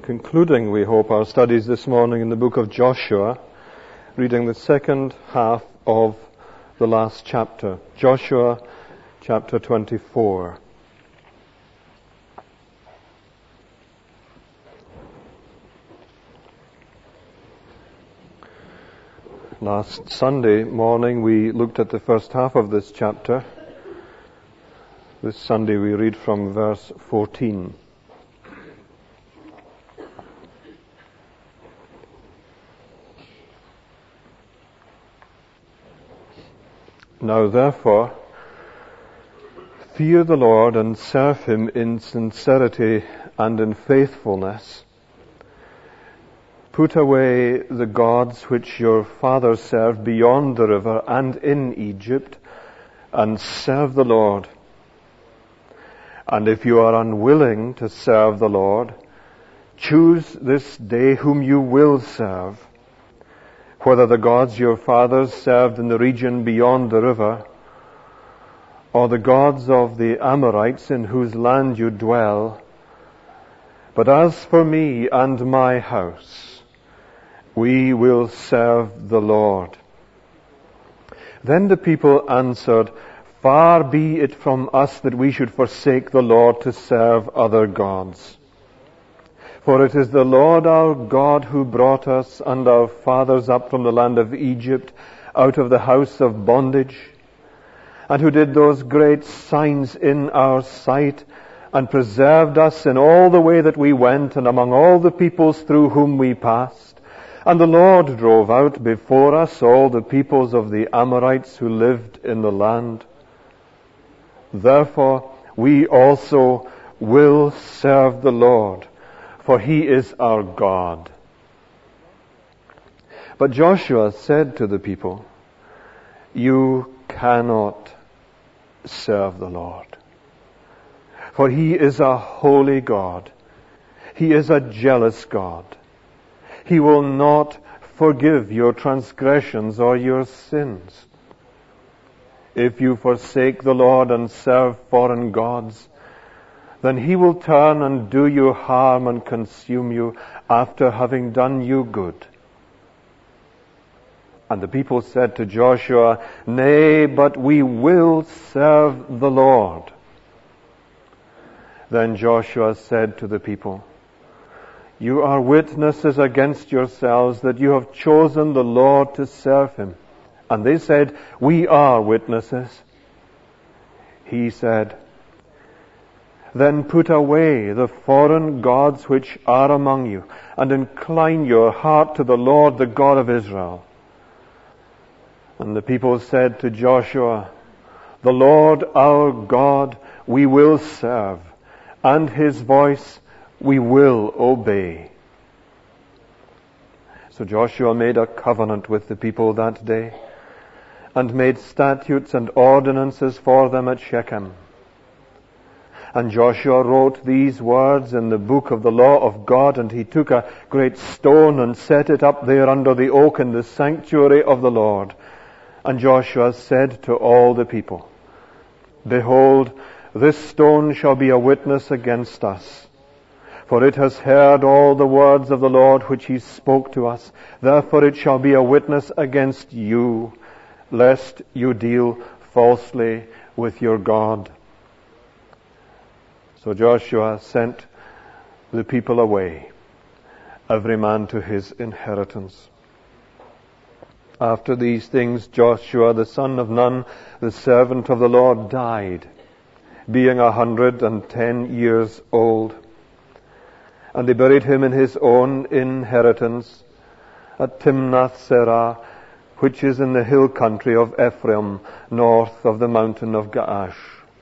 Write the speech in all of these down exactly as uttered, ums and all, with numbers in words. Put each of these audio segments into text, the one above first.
concluding, we hope, our studies this morning in the book of Joshua, reading the second half of the last chapter, Joshua chapter twenty-four. Last Sunday morning we looked at the first half of this chapter. This Sunday we read from verse fourteen. Now therefore, fear the Lord and serve Him in sincerity and in faithfulness. Put away the gods which your fathers served beyond the river and in Egypt, and serve the Lord. And if you are unwilling to serve the Lord, choose this day whom you will serve, whether the gods your fathers served in the region beyond the river, or the gods of the Amorites in whose land you dwell. But as for me and my house, we will serve the Lord. Then the people answered, Far be it from us that we should forsake the Lord to serve other gods. For it is the Lord our God who brought us and our fathers up from the land of Egypt, out of the house of bondage, and who did those great signs in our sight, and preserved us in all the way that we went, and among all the peoples through whom we passed. And the Lord drove out before us all the peoples of the Amorites who lived in the land. Therefore we also will serve the Lord, for He is our God. But Joshua said to the people, You cannot serve the Lord, for He is a holy God. He is a jealous God. He will not forgive your transgressions or your sins. If you forsake the Lord and serve foreign gods, then He will turn and do you harm and consume you after having done you good. And the people said to Joshua, Nay, but we will serve the Lord. Then Joshua said to the people, You are witnesses against yourselves that you have chosen the Lord to serve Him. And they said, We are witnesses. He said, Then put away the foreign gods which are among you, and incline your heart to the Lord, the God of Israel. And the people said to Joshua, The Lord our God we will serve, and His voice we will obey. So Joshua made a covenant with the people that day, and made statutes and ordinances for them at Shechem. And Joshua wrote these words in the book of the law of God, and he took a great stone and set it up there under the oak in the sanctuary of the Lord. And Joshua said to all the people, Behold, this stone shall be a witness against us, for it has heard all the words of the Lord which He spoke to us. Therefore it shall be a witness against you, lest you deal falsely with your God. So Joshua sent the people away, every man to his inheritance. After these things, Joshua the son of Nun, the servant of the Lord, died, being a hundred and ten years old. And they buried him in his own inheritance at Timnath-serah, which is in the hill country of Ephraim, north of the mountain of Gaash.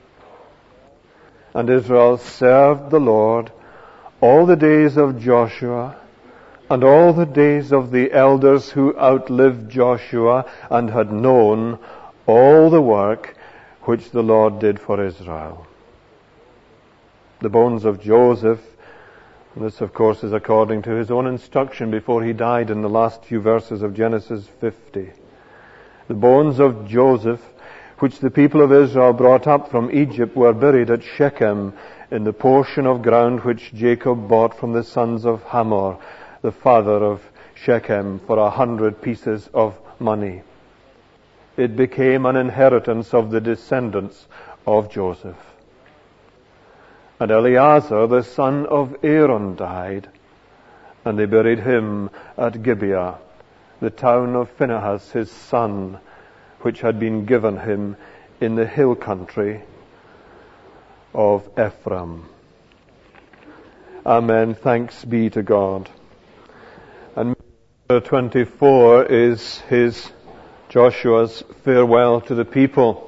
And Israel served the Lord all the days of Joshua, and all the days of the elders who outlived Joshua, and had known all the work which the Lord did for Israel. The bones of Joseph, and this of course is according to his own instruction before he died in the last few verses of Genesis fifty. The bones of Joseph, which the people of Israel brought up from Egypt, were buried at Shechem, in the portion of ground which Jacob bought from the sons of Hamor, the father of Shechem, for a hundred pieces of money. It became an inheritance of the descendants of Joseph. And Eleazar, the son of Aaron, died, and they buried him at Gibeah, the town of Phinehas, his son, which had been given him in the hill country of Ephraim. Amen. Thanks be to God. And chapter twenty-four is his, Joshua's farewell to the people.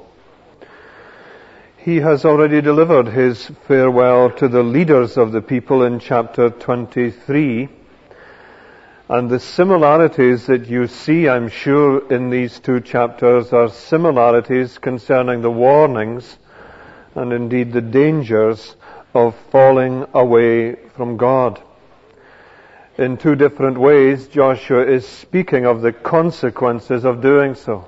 He has already delivered his farewell to the leaders of the people in chapter twenty-three. And the similarities that you see, I'm sure, in these two chapters are similarities concerning the warnings and indeed the dangers of falling away from God. In two different ways, Joshua is speaking of the consequences of doing so.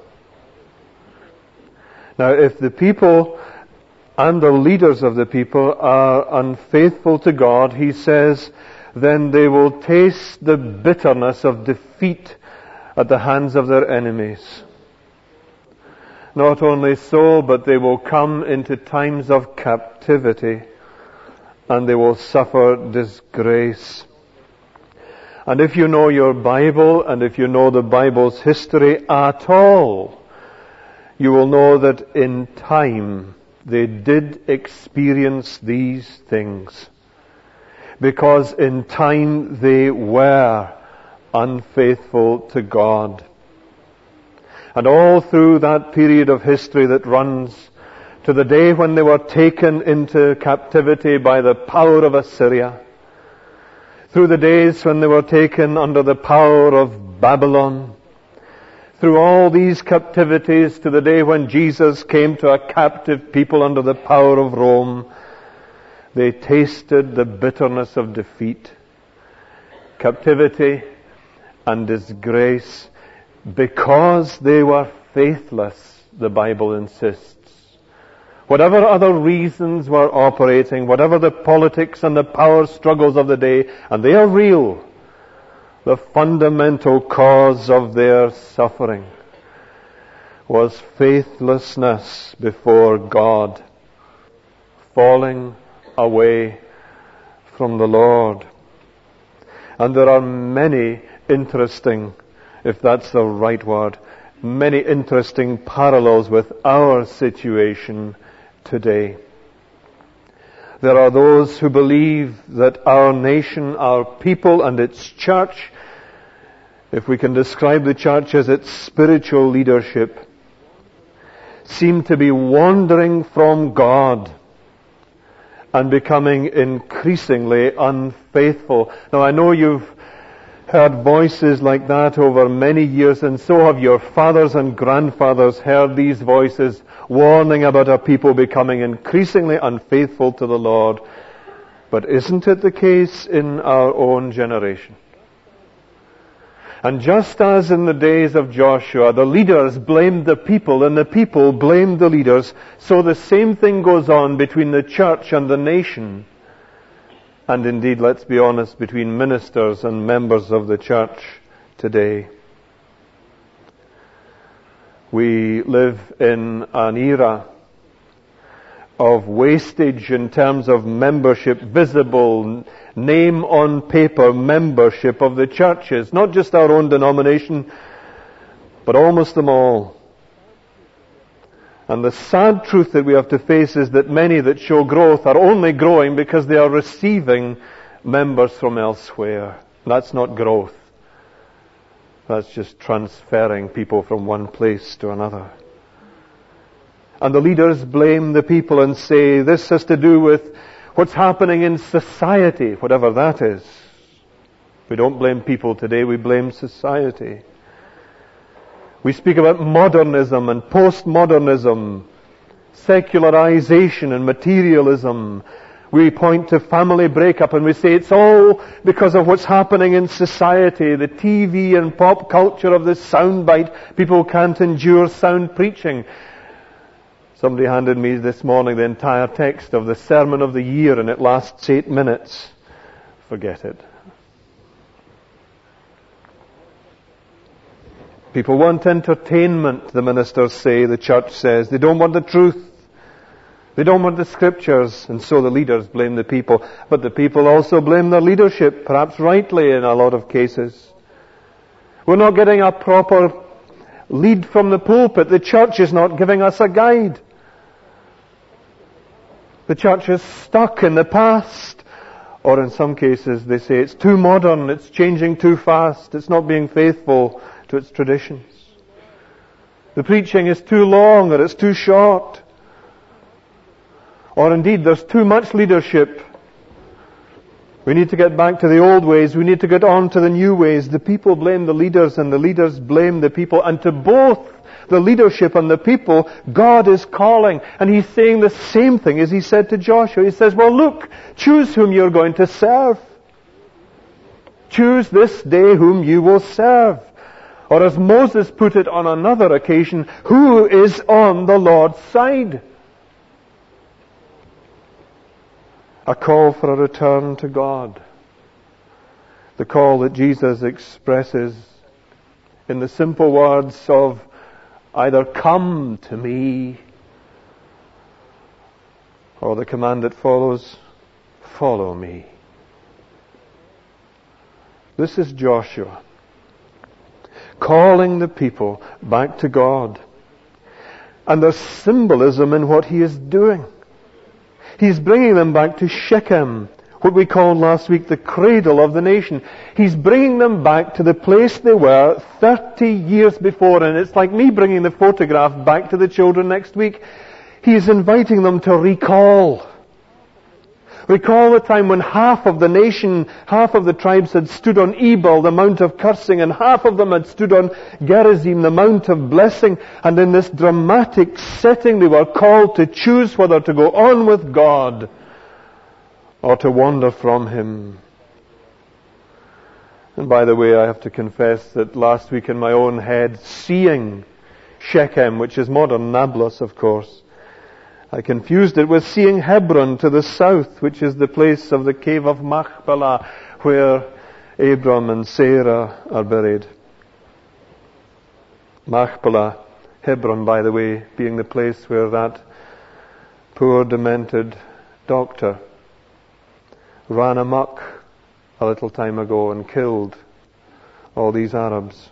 Now, if the people and the leaders of the people are unfaithful to God, he says, then they will taste the bitterness of defeat at the hands of their enemies. Not only so, but they will come into times of captivity, and they will suffer disgrace. And if you know your Bible, and if you know the Bible's history at all, you will know that in time they did experience these things, because in time they were unfaithful to God. And all through that period of history that runs to the day when they were taken into captivity by the power of Assyria, through the days when they were taken under the power of Babylon, through all these captivities to the day when Jesus came to a captive people under the power of Rome, they tasted the bitterness of defeat, captivity, and disgrace because they were faithless, the Bible insists. Whatever other reasons were operating, whatever the politics and the power struggles of the day, and they are real, the fundamental cause of their suffering was faithlessness before God, falling away from the Lord. And there are many interesting, if that's the right word, many interesting parallels with our situation today. There are those who believe that our nation, our people, and its church, if we can describe the church as its spiritual leadership, seem to be wandering from God and becoming increasingly unfaithful. Now, I know you've heard voices like that over many years, and so have your fathers and grandfathers heard these voices warning about a people becoming increasingly unfaithful to the Lord. But isn't it the case in our own generation? And just as in the days of Joshua, the leaders blamed the people and the people blamed the leaders, so the same thing goes on between the church and the nation. And indeed, let's be honest, between ministers and members of the church today. We live in an era of wastage in terms of membership, visible, name on paper membership of the churches, not just our own denomination, but almost them all. And the sad truth that we have to face is that many that show growth are only growing because they are receiving members from elsewhere. That's not growth. That's just transferring people from one place to another. And the leaders blame the people and say, this has to do with what's happening in society, whatever that is. We don't blame people today, we blame society. We speak about modernism and postmodernism, secularization and materialism. We point to family breakup and we say it's all because of what's happening in society, the T V and pop culture of the soundbite. People can't endure sound preaching. Somebody handed me this morning the entire text of the Sermon of the Year, and it lasts eight minutes. Forget it. People want entertainment, the ministers say, the church says. They don't want the truth. They don't want the scriptures, and so the leaders blame the people. But the people also blame their leadership, perhaps rightly in a lot of cases. We're not getting a proper lead from the pulpit. The church is not giving us a guide. The church is stuck in the past. Or in some cases they say it's too modern, it's changing too fast, it's not being faithful to its traditions. The preaching is too long or it's too short. Or indeed there's too much leadership. We need to get back to the old ways, we need to get on to the new ways. The people blame the leaders and the leaders blame the people, and to both the leadership and the people, God is calling. And He's saying the same thing as He said to Joshua. He says, well look, choose whom you're going to serve. Choose this day whom you will serve. Or as Moses put it on another occasion, who is on the Lord's side? A call for a return to God. The call that Jesus expresses in the simple words of either come to me, or the command that follows, follow me. This is Joshua calling the people back to God. And there's symbolism in what he is doing. He's bringing them back to Shechem, what we called last week the cradle of the nation. He's bringing them back to the place they were thirty years before, and it's like me bringing the photograph back to the children next week. He's inviting them to recall. Recall the time when half of the nation, half of the tribes had stood on Ebal, the mount of cursing, and half of them had stood on Gerizim, the mount of blessing. And in this dramatic setting they were called to choose whether to go on with God or to wander from Him. And by the way, I have to confess that last week in my own head, seeing Shechem, which is modern Nablus of course, I confused it with seeing Hebron to the south, which is the place of the cave of Machpelah, where Abram and Sarah are buried. Machpelah, Hebron, by the way, being the place where that poor demented doctor ran amok a little time ago and killed all these Arabs.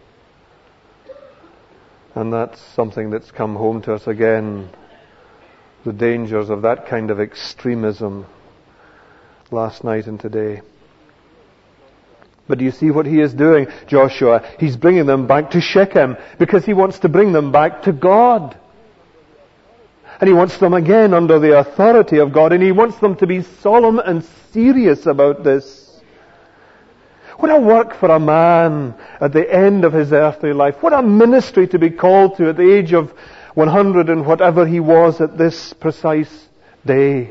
And that's something that's come home to us again. The dangers of that kind of extremism last night and today. But do you see what he is doing, Joshua? He's bringing them back to Shechem because he wants to bring them back to God. And he wants them again under the authority of God, and he wants them to be solemn and serious about this. What a work for a man at the end of his earthly life. What a ministry to be called to at the age of one hundred and whatever he was at this precise day.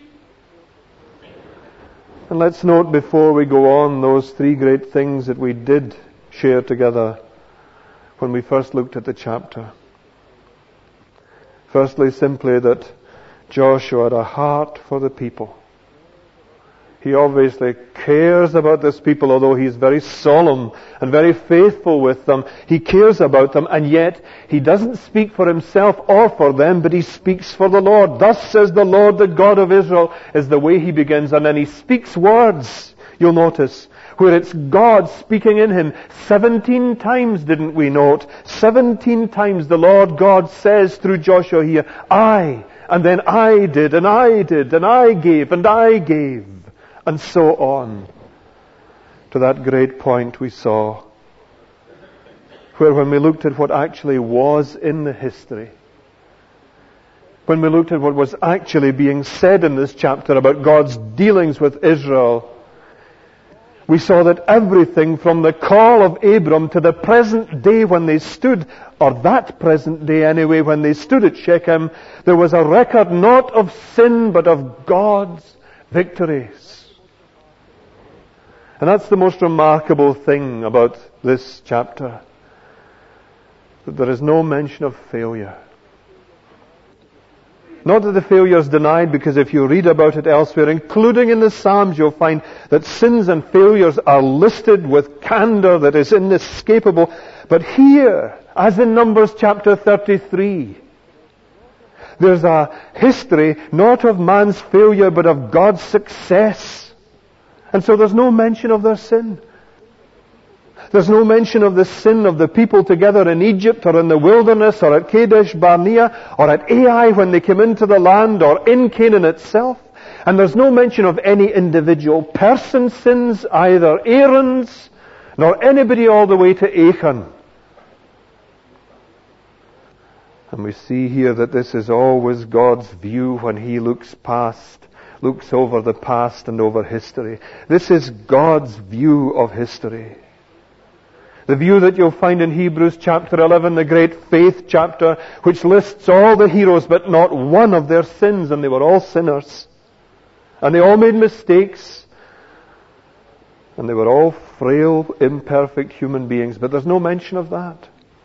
And let's note before we go on those three great things that we did share together when we first looked at the chapter. Firstly, simply that Joshua had a heart for the people. He obviously cares about this people, although he's very solemn and very faithful with them. He cares about them, and yet he doesn't speak for himself or for them, but he speaks for the Lord. Thus says the Lord, the God of Israel, is the way he begins. And then he speaks words, you'll notice, where it's God speaking in him. Seventeen times, didn't we note? Seventeen times the Lord God says through Joshua here, I, and then I did, and I did, and I gave, and I gave. And so on, to that great point we saw, where when we looked at what actually was in the history, when we looked at what was actually being said in this chapter about God's dealings with Israel, we saw that everything from the call of Abram to the present day when they stood, or that present day anyway, when they stood at Shechem, there was a record not of sin but of God's victories. And that's the most remarkable thing about this chapter. That there is no mention of failure. Not that the failure is denied, because if you read about it elsewhere, including in the Psalms, you'll find that sins and failures are listed with candor that is inescapable. But here, as in Numbers chapter thirty-three, there's a history not of man's failure, but of God's success. And so there's no mention of their sin. There's no mention of the sin of the people together in Egypt or in the wilderness or at Kadesh Barnea or at Ai when they came into the land or in Canaan itself. And there's no mention of any individual person's sins, either Aaron's nor anybody all the way to Achan. And we see here that this is always God's view when He looks past, looks over the past and over history. This is God's view of history. The view that you'll find in Hebrews chapter eleven, the great faith chapter, which lists all the heroes but not one of their sins, and they were all sinners. And they all made mistakes. And they were all frail, imperfect human beings. But there's no mention of that.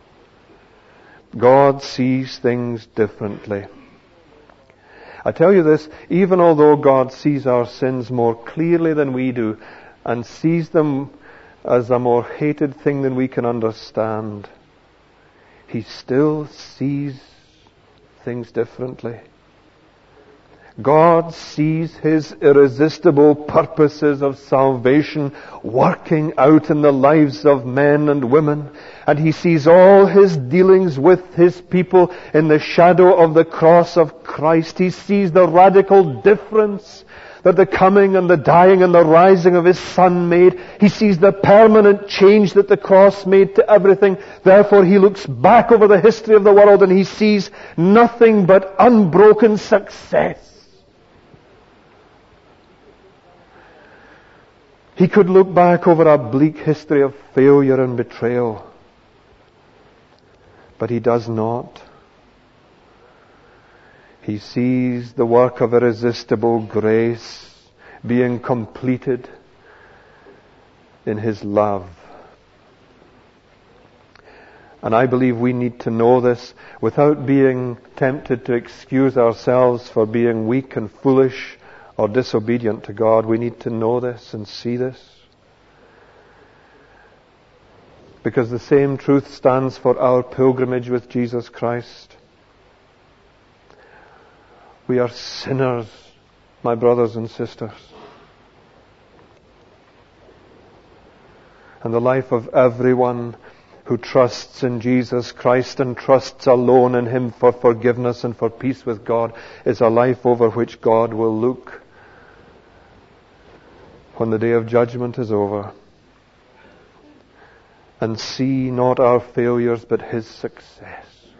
God sees things differently. I tell you this, even although God sees our sins more clearly than we do, and sees them as a more hated thing than we can understand, He still sees things differently. God sees His irresistible purposes of salvation working out in the lives of men and women. And He sees all His dealings with His people in the shadow of the cross of Christ. He sees the radical difference that the coming and the dying and the rising of His Son made. He sees the permanent change that the cross made to everything. Therefore He looks back over the history of the world and He sees nothing but unbroken success. He could look back over a bleak history of failure and betrayal. But He does not. He sees the work of irresistible grace being completed in His love. And I believe we need to know this without being tempted to excuse ourselves for being weak and foolish or disobedient to God. We need to know this and see this. Because the same truth stands for our pilgrimage with Jesus Christ. We are sinners, my brothers and sisters. And the life of everyone who trusts in Jesus Christ and trusts alone in Him for forgiveness and for peace with God is a life over which God will look when the day of judgment is over and see not our failures but His success.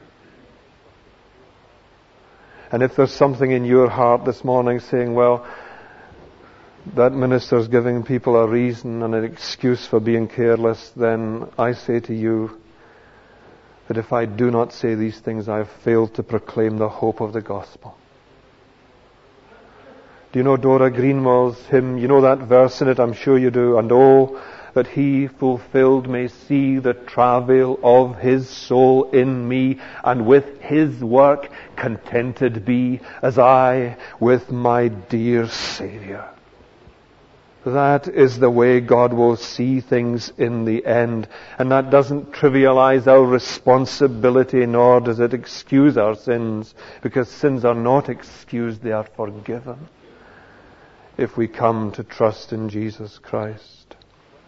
And if there's something in your heart this morning saying, well, that minister's giving people a reason and an excuse for being careless, then I say to you that if I do not say these things, I have failed to proclaim the hope of the gospel. Do you know Dora Greenwell's hymn? You know that verse in it, I'm sure you do. And oh, that He fulfilled may see the travail of His soul in me, and with His work contented be, as I with my dear Saviour. That is the way God will see things in the end. And that doesn't trivialize our responsibility, nor does it excuse our sins, because sins are not excused, they are forgiven if we come to trust in Jesus Christ.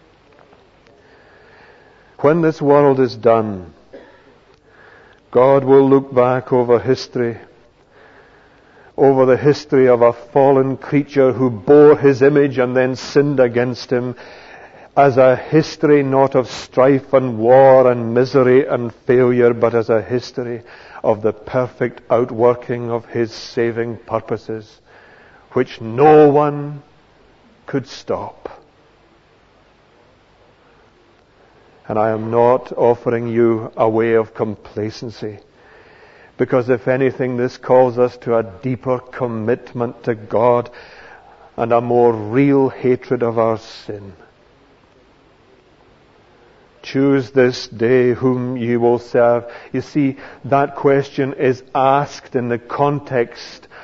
When this world is done, God will look back over history, over the history of a fallen creature who bore His image and then sinned against Him, as a history not of strife and war and misery and failure, but as a history of the perfect outworking of His saving purposes, which no one could stop. And I am not offering you a way of complacency, because if anything, this calls us to a deeper commitment to God and a more real hatred of our sin. Choose this day whom ye will serve. You see, that question is asked in the context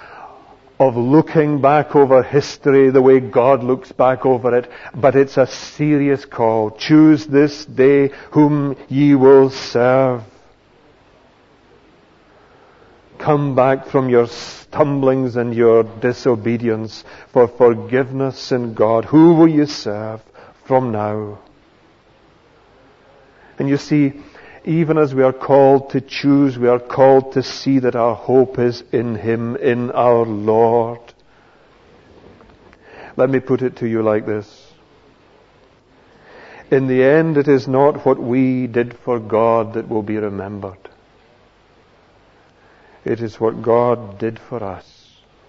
of looking back over history the way God looks back over it, but it's a serious call. Choose this day whom ye will serve. Come back from your stumblings and your disobedience for forgiveness in God. Who will you serve from now? And you see, even as we are called to choose, we are called to see that our hope is in Him, in our Lord. Let me put it to you like this. In the end, it is not what we did for God that will be remembered. It is what God did for us.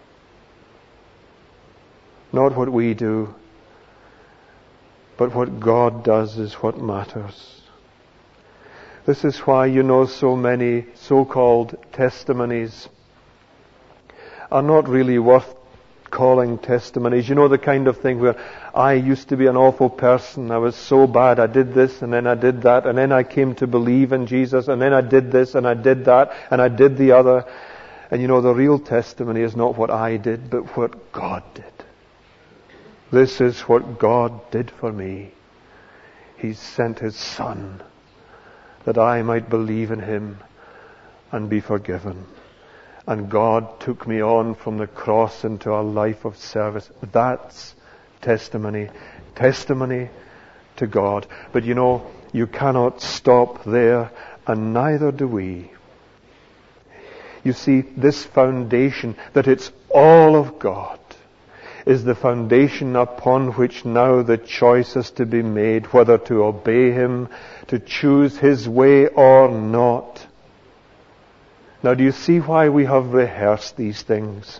Not what we do, but what God does is what matters. This is why you know so many so-called testimonies are not really worth calling testimonies. You know, the kind of thing where I used to be an awful person. I was so bad. I did this and then I did that and then I came to believe in Jesus and then I did this and I did that and I did the other. And you know, the real testimony is not what I did, but what God did. This is what God did for me. He sent His Son that I might believe in Him and be forgiven. And God took me on from the cross into a life of service. That's testimony. Testimony to God. But you know, you cannot stop there, and neither do we. You see, this foundation, that it's all of God, is the foundation upon which now the choice is to be made, whether to obey Him, to choose His way or not. Now, do you see why we have rehearsed these things?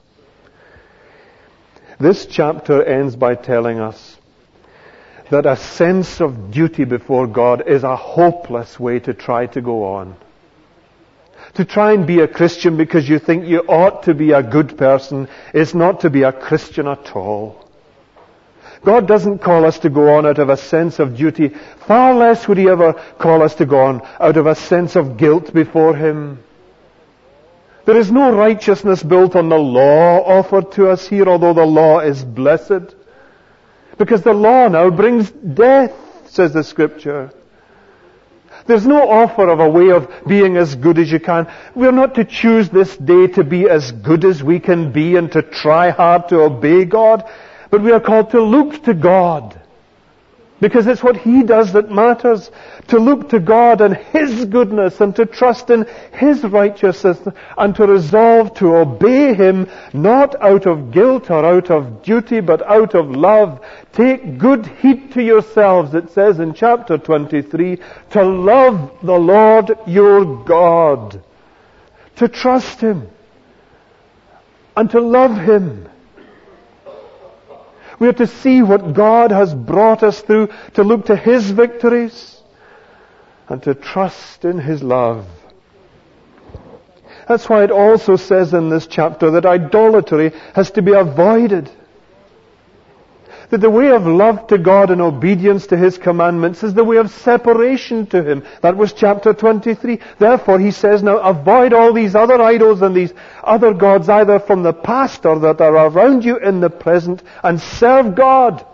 This chapter ends by telling us that a sense of duty before God is a hopeless way to try to go on. To try and be a Christian because you think you ought to be a good person is not to be a Christian at all. God doesn't call us to go on out of a sense of duty. Far less would He ever call us to go on out of a sense of guilt before Him. There is no righteousness built on the law offered to us here, although the law is blessed. Because the law now brings death, says the Scripture. There's no offer of a way of being as good as you can. We're not to choose this day to be as good as we can be and to try hard to obey God, but we are called to look to God. Because it's what He does that matters. To look to God and His goodness and to trust in His righteousness and to resolve to obey Him, not out of guilt or out of duty, but out of love. Take good heed to yourselves, it says in chapter twenty-three, to love the Lord your God, to trust Him and to love Him. We are to see what God has brought us through, to look to His victories, and to trust in His love. That's why it also says in this chapter that idolatry has to be avoided. That the way of love to God and obedience to His commandments is the way of separation to Him. That was chapter twenty-three. Therefore, He says now, avoid all these other idols and these other gods, either from the past or that are around you in the present, and serve God.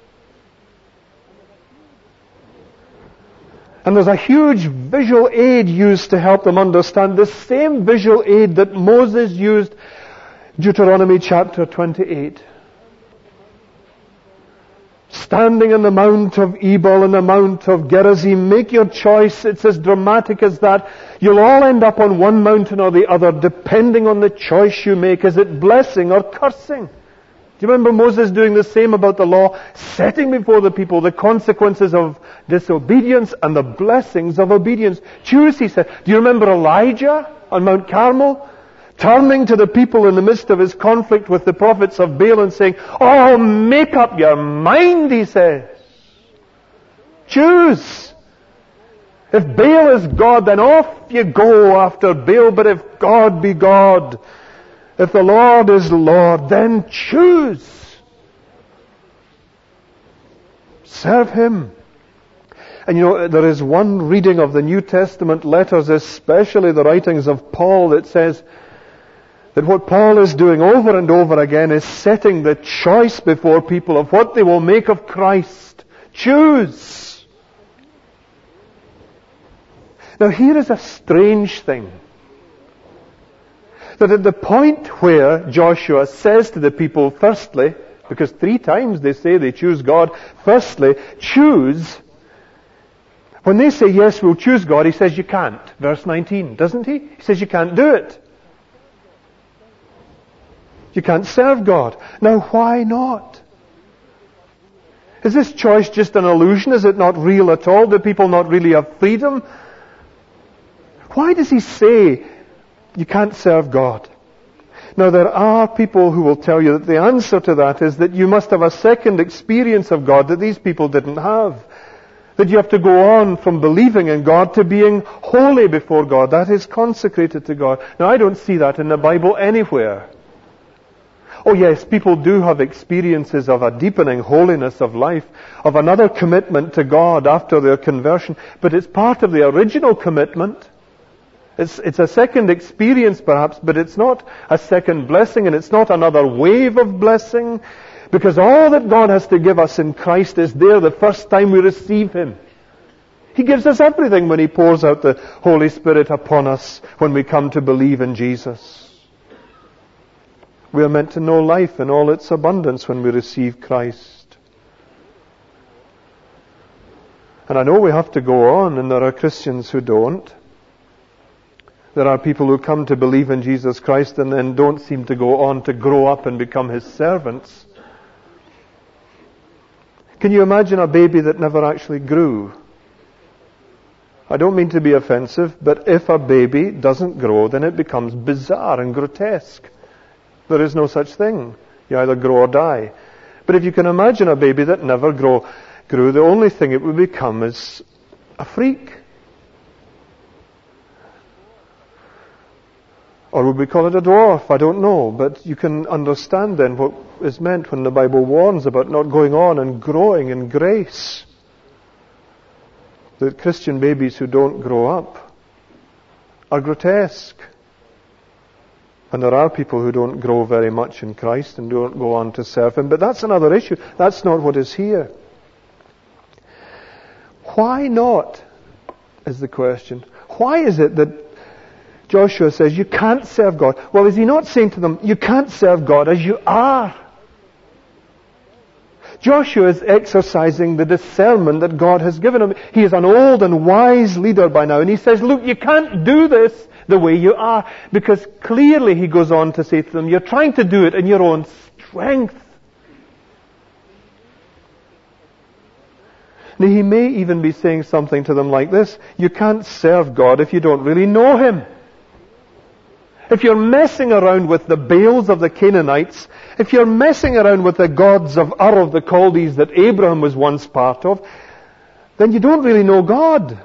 And there's a huge visual aid used to help them understand, the same visual aid that Moses used, Deuteronomy chapter twenty-eight. Standing on the Mount of Ebal and the Mount of Gerizim, make your choice. It's as dramatic as that. You'll all end up on one mountain or the other, depending on the choice you make. Is it blessing or cursing? Do you remember Moses doing the same about the law, setting before the people the consequences of disobedience and the blessings of obedience? Choose, he said. Do you remember Elijah on Mount Carmel? Turning to the people in the midst of his conflict with the prophets of Baal and saying, oh, make up your mind, he says. Choose. If Baal is God, then off you go after Baal. But if God be God, if the Lord is Lord, then choose. Serve Him. And you know, there is one reading of the New Testament letters, especially the writings of Paul, that says That what Paul is doing over and over again is setting the choice before people of what they will make of Christ. Choose. Now here is a strange thing. That at the point where Joshua says to the people, firstly, because three times they say they choose God, firstly, choose. When they say, yes, we'll choose God, he says you can't. Verse nineteen, doesn't he? He says you can't do it. You can't serve God. Now why not? Is this choice just an illusion? Is it not real at all? Do people not really have freedom? Why does he say you can't serve God? Now there are people who will tell you that the answer to that is that you must have a second experience of God that these people didn't have. That you have to go on from believing in God to being holy before God. That is consecrated to God. Now I don't see that in the Bible anywhere. Oh yes, people do have experiences of a deepening holiness of life, of another commitment to God after their conversion, but it's part of the original commitment. It's, it's a second experience perhaps, but it's not a second blessing, and it's not another wave of blessing, because all that God has to give us in Christ is there the first time we receive Him. He gives us everything when He pours out the Holy Spirit upon us when we come to believe in Jesus. We are meant to know life in all its abundance when we receive Christ. And I know we have to go on, and there are Christians who don't. There are people who come to believe in Jesus Christ and then don't seem to go on to grow up and become His servants. Can you imagine a baby that never actually grew? I don't mean to be offensive, but if a baby doesn't grow, then it becomes bizarre and grotesque. There is no such thing. You either grow or die. But if you can imagine a baby that never grow, grew, the only thing it would become is a freak. Or would we call it a dwarf? I don't know. But you can understand then what is meant when the Bible warns about not going on and growing in grace. The Christian babies who don't grow up are grotesque. And there are people who don't grow very much in Christ and don't go on to serve Him. But that's another issue. That's not what is here. Why not, is the question. Why is it that Joshua says you can't serve God? Well, is he not saying to them, you can't serve God as you are? Joshua is exercising the discernment that God has given him. He is an old and wise leader by now. And he says, look, you can't do this the way you are. Because clearly, he goes on to say to them, you're trying to do it in your own strength. Now, he may even be saying something to them like this. You can't serve God if you don't really know Him. If you're messing around with the Baals of the Canaanites, if you're messing around with the gods of Ur of the Chaldees that Abraham was once part of, then you don't really know God.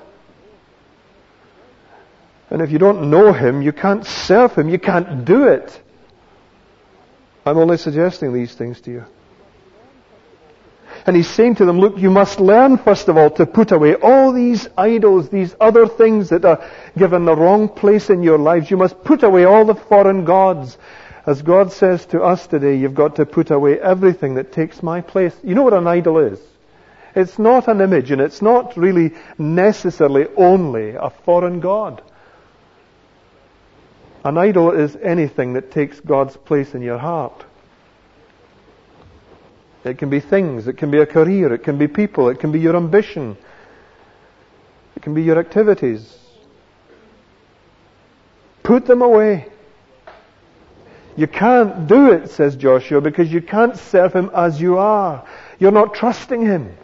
And if you don't know Him, you can't serve Him, you can't do it. I'm only suggesting these things to you. And he's saying to them, look, you must learn first of all to put away all these idols, these other things that are given the wrong place in your lives. You must put away all the foreign gods. As God says to us today, you've got to put away everything that takes my place. You know what an idol is? It's not an image, and it's not really necessarily only a foreign god. An idol is anything that takes God's place in your heart. It can be things, it can be a career, it can be people, it can be your ambition, it can be your activities. Put them away. You can't do it, says Joshua, because you can't serve Him as you are. You're not trusting Him.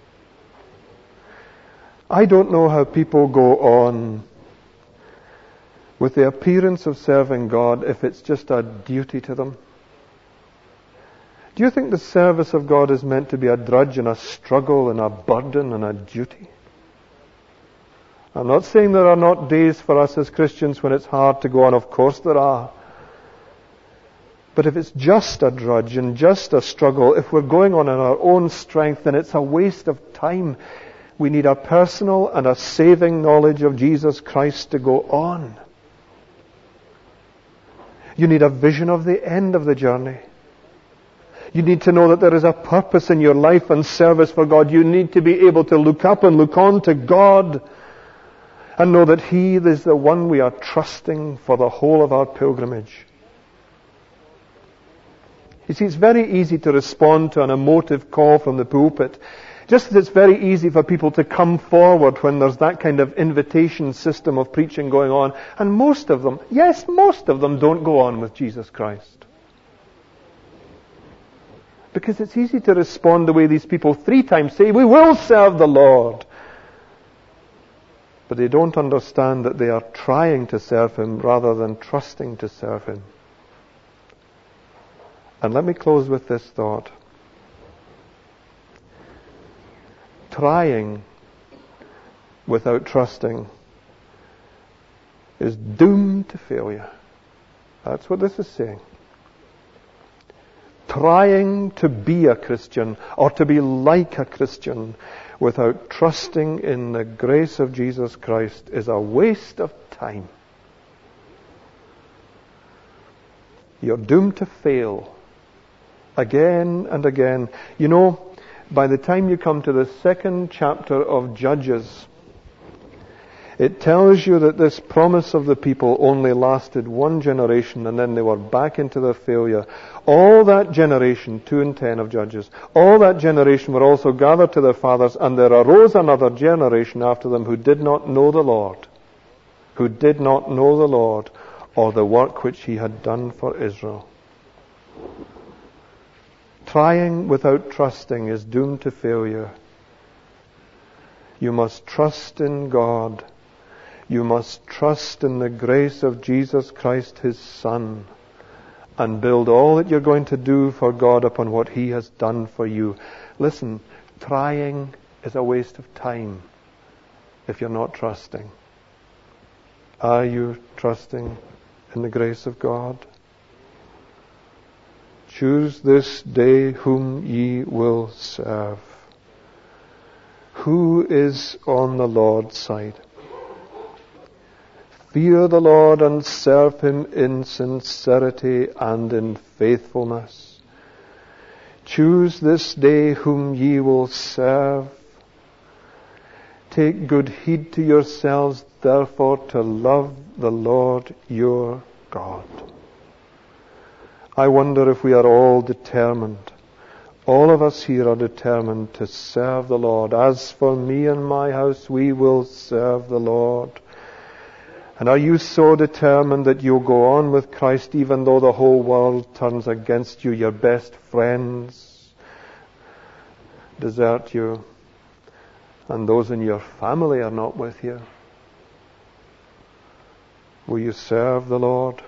I don't know how people go on with the appearance of serving God if it's just a duty to them. Do you think the service of God is meant to be a drudge and a struggle and a burden and a duty? I'm not saying there are not days for us as Christians when it's hard to go on. Of course there are. But if it's just a drudge and just a struggle, if we're going on in our own strength, then it's a waste of time. We need a personal and a saving knowledge of Jesus Christ to go on. You need a vision of the end of the journey. You need to know that there is a purpose in your life and service for God. You need to be able to look up and look on to God and know that He is the one we are trusting for the whole of our pilgrimage. You see, it's very easy to respond to an emotive call from the pulpit. Just as it's very easy for people to come forward when there's that kind of invitation system of preaching going on. And most of them, yes, most of them don't go on with Jesus Christ. Because it's easy to respond the way these people three times say, we will serve the Lord. But they don't understand that they are trying to serve Him rather than trusting to serve Him. And let me close with this thought. Trying without trusting is doomed to failure. That's what this is saying. Trying to be a Christian or to be like a Christian without trusting in the grace of Jesus Christ is a waste of time. You're doomed to fail again and again. You know, by the time you come to the second chapter of Judges, it tells you that this promise of the people only lasted one generation and then they were back into their failure. All that generation, two and ten of Judges, all that generation were also gathered to their fathers, and there arose another generation after them who did not know the Lord, who did not know the Lord or the work which He had done for Israel. Trying without trusting is doomed to failure. You must trust in God. You must trust in the grace of Jesus Christ, His Son, and build all that you're going to do for God upon what He has done for you. Listen, trying is a waste of time if you're not trusting. Are you trusting in the grace of God? Choose this day whom ye will serve. Who is on the Lord's side? Fear the Lord and serve Him in sincerity and in faithfulness. Choose this day whom ye will serve. Take good heed to yourselves, therefore, to love the Lord your God. I wonder if we are all determined. All of us here are determined to serve the Lord. As for me and my house, we will serve the Lord. And are you so determined that you'll go on with Christ even though the whole world turns against you? Your best friends desert you, and those in your family are not with you. Will you serve the Lord?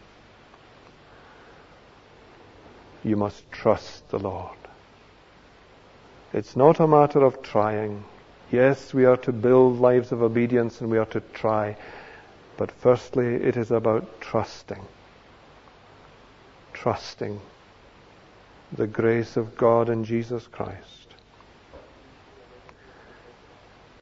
You must trust the Lord. It's not a matter of trying. Yes, we are to build lives of obedience and we are to try. But firstly, it is about trusting. Trusting the grace of God in Jesus Christ.